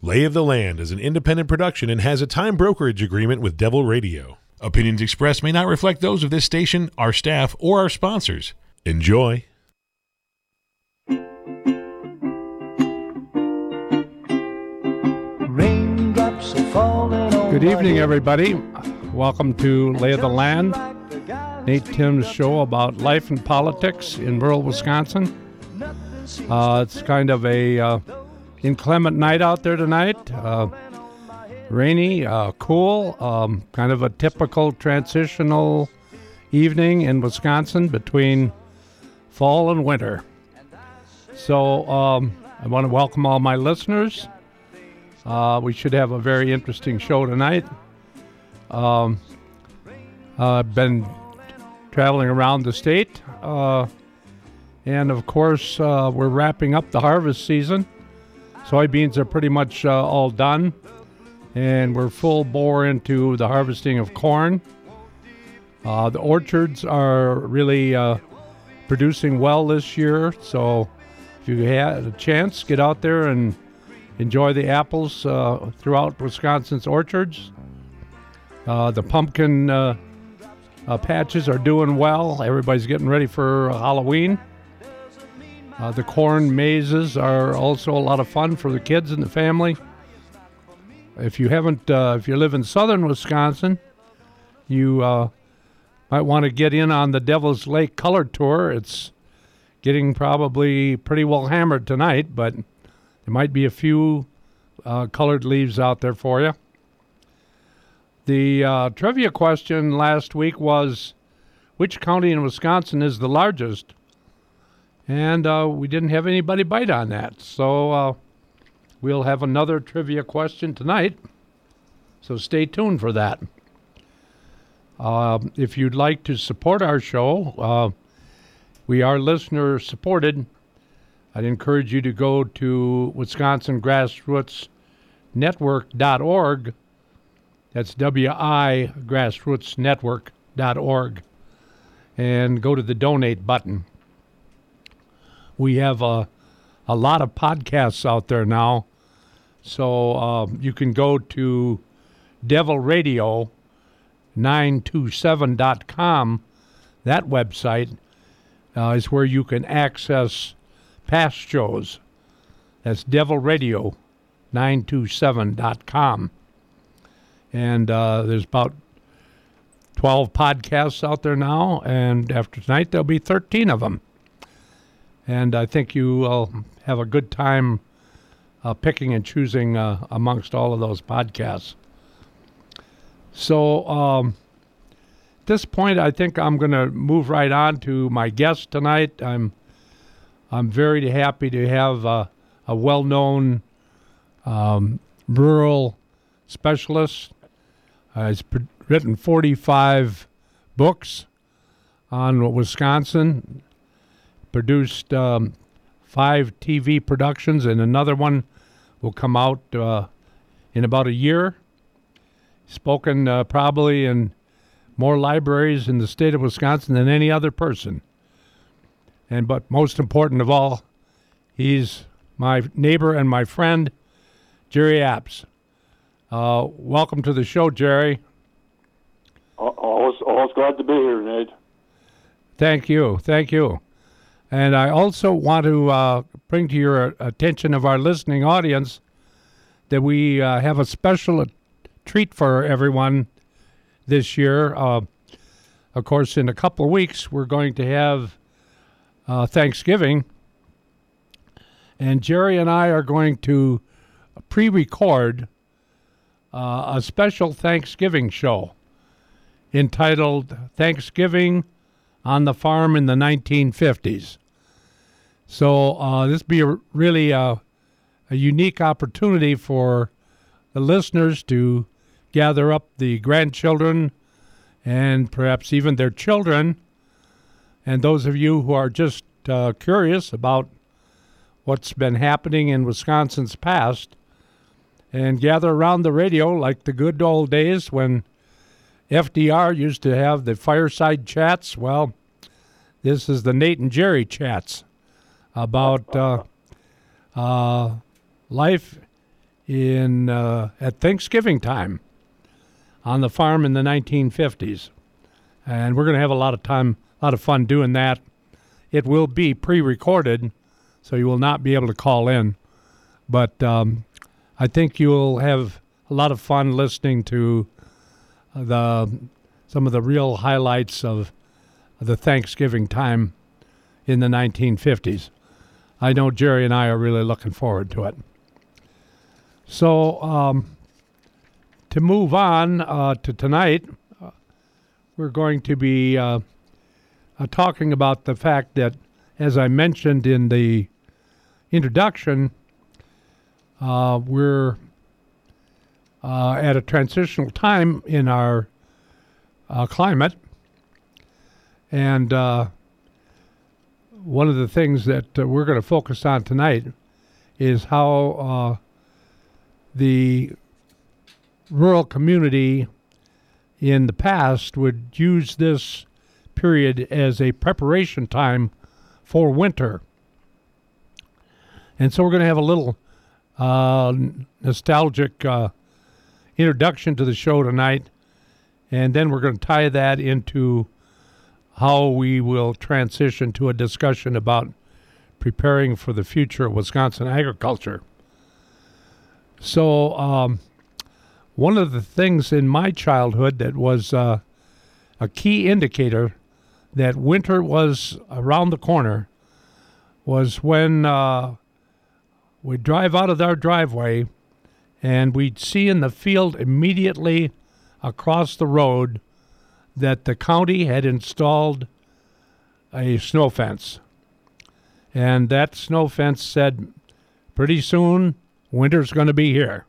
Lay of the Land is an independent production and has a time brokerage agreement with Devil Radio. Opinions expressed may not reflect those of this station, our staff, or our sponsors. Enjoy. Good evening, everybody. Welcome to Lay of the Land, Nate Tim's show about life and politics in rural Wisconsin. It's kind of a inclement night out there tonight. Rainy, cool, kind of a typical transitional evening in Wisconsin between fall and winter. So I want to welcome all my listeners. We should have a very interesting show tonight. I've been traveling around the state, and of course we're wrapping up the harvest season. Soybeans are pretty much all done, and we're full bore into the harvesting of corn. The orchards are really producing well this year, so if you had a chance, get out there and enjoy the apples throughout Wisconsin's orchards. The pumpkin patches are doing well. Everybody's getting ready for Halloween. The corn mazes are also a lot of fun for the kids and the family. If you live in southern Wisconsin, you might want to get in on the Devil's Lake Color Tour. It's getting probably pretty well hammered tonight, but there might be a few colored leaves out there for you. The trivia question last week was, which county in Wisconsin is the largest? And we didn't have anybody bite on that. So we'll have another trivia question tonight. So stay tuned for that. If you'd like to support our show, we are listener supported. I'd encourage you to go to WisconsinGrassrootsNetwork.org. That's WI grassrootsnetwork.org. And go to the donate button. We have a lot of podcasts out there now. So you can go to devilradio927.com. That website is where you can access past shows. That's devilradio927.com. And there's about 12 podcasts out there now, and after tonight there'll be 13 of them. And I think you will have a good time picking and choosing amongst all of those podcasts. So at this point, I think I'm going to move right on to my guest tonight. I'm very happy to have a well-known rural specialist. He's written 45 books on Wisconsin, produced 5 TV productions, and another one will come out in about a year. Spoken probably in more libraries in the state of Wisconsin than any other person. But most important of all, he's my neighbor and my friend, Jerry Apps. Welcome to the show, Jerry. Always glad to be here, Nate. Thank you. And I also want to bring to your attention of our listening audience that we have a special treat for everyone this year. Of course, in a couple of weeks, we're going to have Thanksgiving. And Jerry and I are going to pre-record a special Thanksgiving show entitled Thanksgiving on the Farm in the 1950s. So this will be really a unique opportunity for the listeners to gather up the grandchildren and perhaps even their children, and those of you who are just curious about what's been happening in Wisconsin's past, and gather around the radio like the good old days when FDR used to have the fireside chats. Well, this is the Nate and Jerry chats about life at Thanksgiving time on the farm in the 1950s. And we're going to have a lot of fun doing that. It will be pre-recorded, so you will not be able to call in. But I think you'll have a lot of fun listening to some of the real highlights of the Thanksgiving time in the 1950s. I know Jerry and I are really looking forward to it. So to move on to tonight, we're going to be talking about the fact that, as I mentioned in the introduction, we're at a transitional time in our climate. And one of the things that we're going to focus on tonight is how the rural community in the past would use this period as a preparation time for winter. And so we're going to have a little nostalgic introduction to the show tonight, and then we're going to tie that into how we will transition to a discussion about preparing for the future of Wisconsin agriculture. So one of the things in my childhood that was a key indicator that winter was around the corner was when we'd drive out of our driveway and we'd see in the field immediately across the road that the county had installed a snow fence. And that snow fence said, pretty soon, winter's going to be here.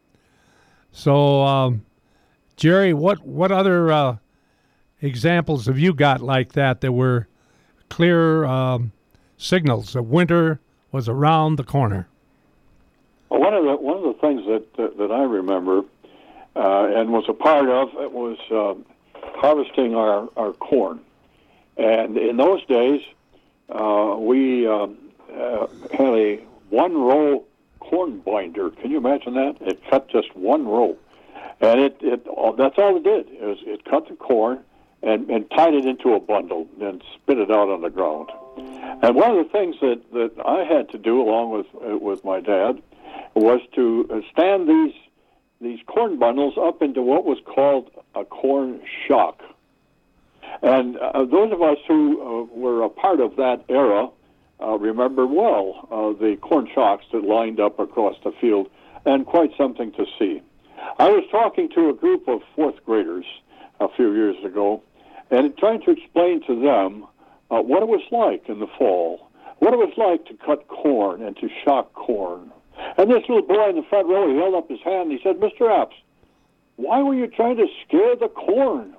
So, Jerry, what other examples have you got like that were clear signals that winter was around the corner? Well, one of the things that I remember and was a part of it was harvesting our corn. And in those days, we had a one-row corn binder. Can you imagine that? It cut just one row. And that's all it did. It cut the corn and tied it into a bundle and spit it out on the ground. And one of the things that I had to do along with my dad was to stand these corn bundles up into what was called a corn shock. And those of us who were a part of that era remember well the corn shocks that lined up across the field, and quite something to see. I was talking to a group of fourth graders a few years ago and trying to explain to them what it was like in the fall, what it was like to cut corn and to shock corn. And this little boy in the front row, he held up his hand and he said, "Mr. Apps, why were you trying to scare the corn?"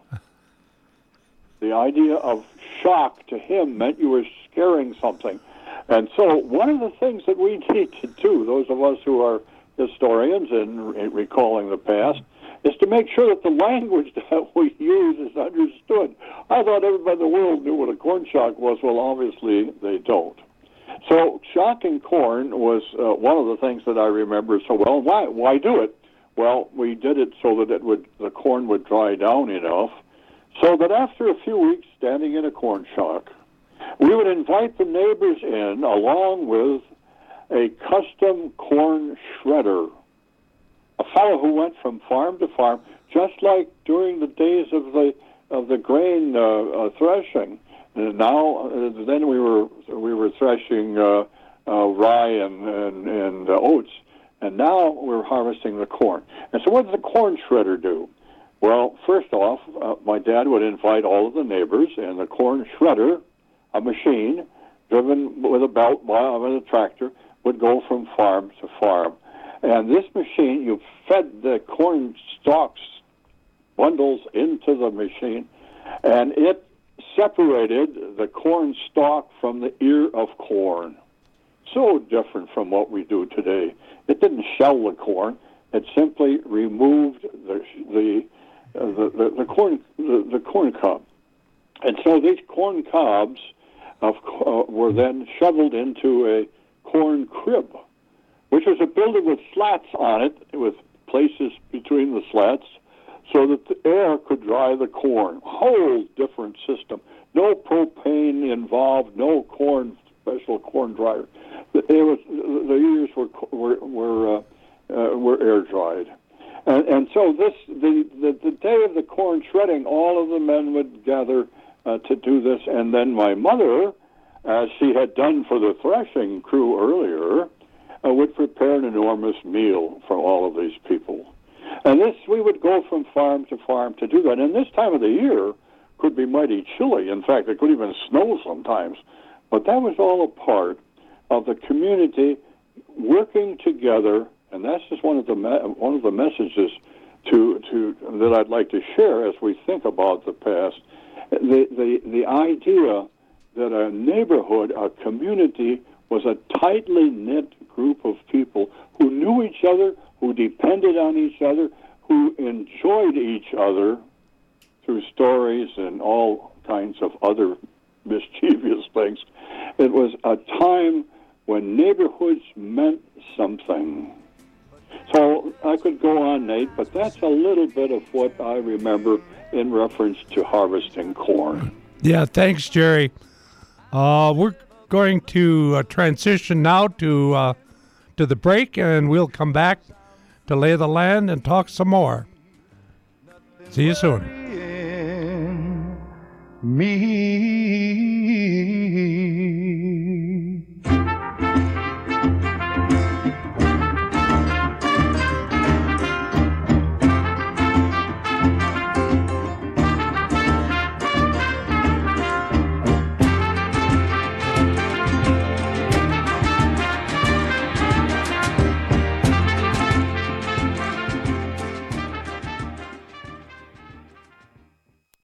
The idea of shock to him meant you were scaring something. And so one of the things that we need to do, those of us who are historians and recalling the past, is to make sure that the language that we use is understood. I thought everybody in the world knew what a corn shock was. Well, obviously they don't. So shocking corn was one of the things that I remember so well. Why do it? Well, we did it so that the corn would dry down enough so that after a few weeks standing in a corn shock, we would invite the neighbors in along with a custom corn shredder, a fellow who went from farm to farm, just like during the days of the grain threshing. And now, then we were threshing rye and oats, and now we're harvesting the corn. And so, what does the corn shredder do? Well, first off, my dad would invite all of the neighbors, and the corn shredder, a machine driven with a belt with a tractor, would go from farm to farm. And this machine, you fed the corn stalks bundles into the machine, and it separated the corn stalk from the ear of corn. So different from what we do today. It didn't shell the corn; it simply removed the corn cob. And so these corn cobs were then shoveled into a corn crib. which was a building with slats on it, with places between the slats, so that the air could dry the corn. Whole different system. No propane involved. No special corn dryer. The ears were air dried, and so the day of the corn shredding, all of the men would gather to do this, and then my mother, as she had done for the threshing crew earlier, would prepare an enormous meal for all of these people. And we would go from farm to farm to do that. And this time of the year could be mighty chilly. In fact, it could even snow sometimes. But that was all a part of the community working together, and that's just one of the messages that I'd like to share as we think about the past. The idea that a neighborhood, a community, was a tightly knit group of people who knew each other, who depended on each other, who enjoyed each other through stories and all kinds of other mischievous things. It was a time when neighborhoods meant something. So I could go on, Nate, but that's a little bit of what I remember in reference to harvesting corn. Yeah, thanks, Jerry. We're going to transition now to the break, and we'll come back to lay the land and talk some more. See you soon. Me